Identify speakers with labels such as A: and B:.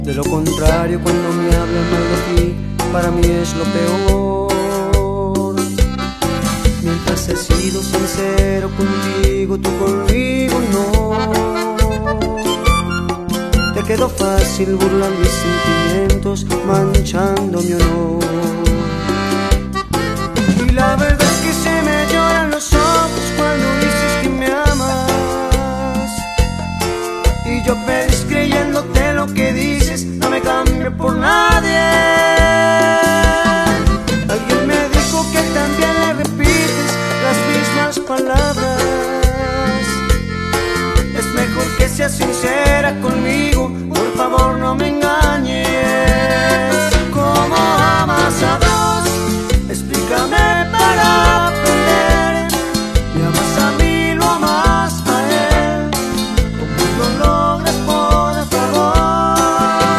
A: De lo contrario, cuando me hablan mal de ti, para mí es lo peor. Mientras he sido sincero contigo, tú conmigo no. Te quedó fácil burlar mis sentimientos, manchando mi honor. Y la verdad es que se me lloran los ojos cuando dices que me amas. Y yo pedí